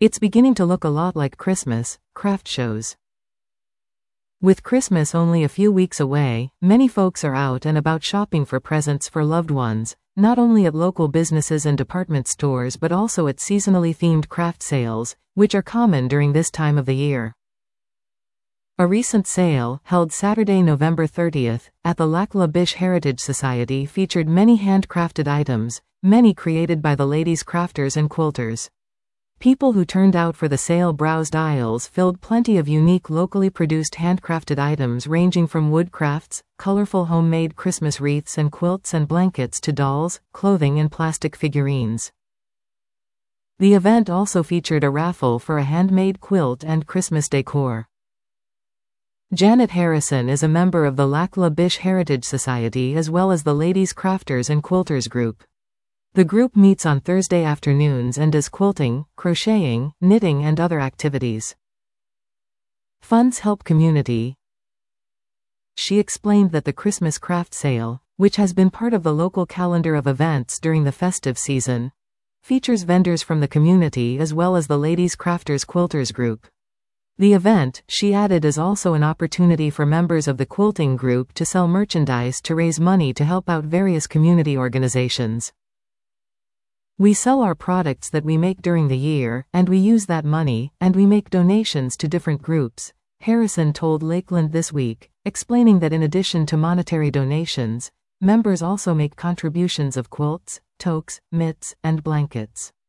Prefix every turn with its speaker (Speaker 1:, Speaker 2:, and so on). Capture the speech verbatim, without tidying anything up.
Speaker 1: It's beginning to look a lot like Christmas, craft shows. With Christmas only a few weeks away, many folks are out and about shopping for presents for loved ones, not only at local businesses and department stores but also at seasonally themed craft sales, which are common during this time of the year. A recent sale, held Saturday, November thirtieth, at the Lac La Biche Heritage Society featured many handcrafted items, many created by the ladies crafters and quilters. People who turned out for the sale browsed aisles filled plenty of unique locally produced handcrafted items ranging from wood crafts, colorful homemade Christmas wreaths and quilts and blankets to dolls, clothing and plastic figurines. The event also featured a raffle for a handmade quilt and Christmas decor. Janet Harrison is a member of the Lac La Biche Heritage Society as well as the Ladies Crafters and Quilters group. The group meets on Thursday afternoons and does quilting, crocheting, knitting and other activities. Funds help community. She explained that the Christmas craft sale, which has been part of the local calendar of events during the festive season, features vendors from the community as well as the Ladies Crafters Quilters group. The event, she added, is also an opportunity for members of the quilting group to sell merchandise to raise money to help out various community organizations. We sell our products that we make during the year, and we use that money, and we make donations to different groups, Harrison told Lakeland This Week, explaining that in addition to monetary donations, members also make contributions of quilts, toques, mitts, and blankets.